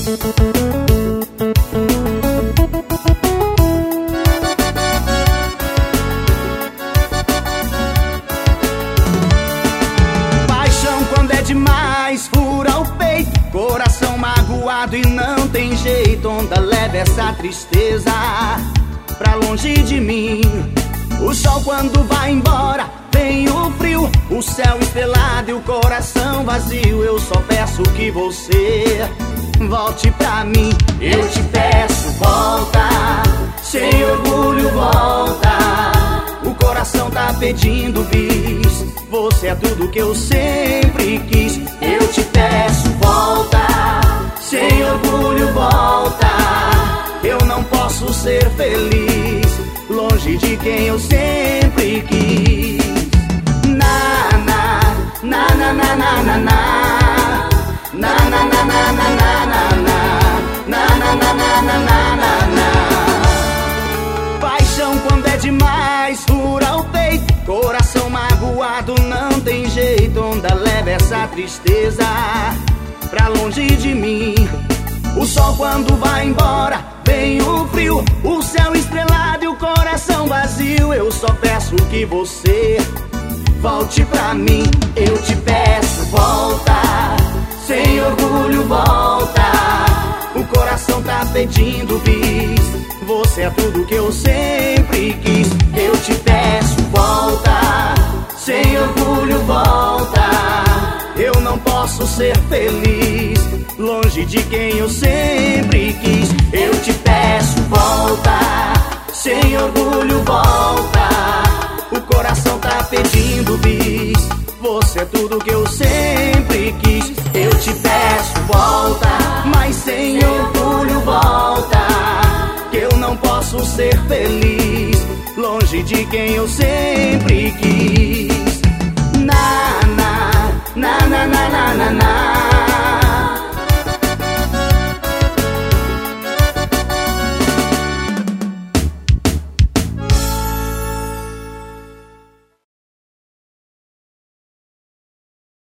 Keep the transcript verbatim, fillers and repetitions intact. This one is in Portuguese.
Paixão quando é demais, fura o peito, coração magoado e não tem jeito. Onda leve essa tristeza pra longe de mim. O sol quando vai embora, vem o frio, o céu estrelado e o coração vazio. Eu só peço que você volte pra mim. Eu te peço, volta, sem orgulho volta. O coração tá pedindo bis, você é tudo que eu sempre quis. Eu te peço, volta, sem orgulho volta. Eu não posso ser feliz longe de quem eu sempre quis. Na, na, na, na, na, na, na, na. Na, na, na, na, na, na, na, na. Na, na, na, na, na, na, na, na. Paixão quando é demais, fura o peito, coração magoado, não tem jeito. Onda leve essa tristeza pra longe de mim. O sol quando vai embora, vem o frio, o céu estrelado e o coração vazio. Eu só peço que você volte pra mim. Eu te peço, volta, sem orgulho volta. O coração tá pedindo bis, você é tudo que eu sempre quis. Eu te peço, volta, sem orgulho volta. Eu não posso ser feliz longe de quem eu sempre quis. Eu te peço, volta, sem orgulho volta. O coração tá pedindo bis, você é tudo que eu sempre quis. Eu te peço, volta, mas sem orgulho volta. Que eu não posso ser feliz longe de quem eu sempre quis. Na, na, na, na, na, na, na, na.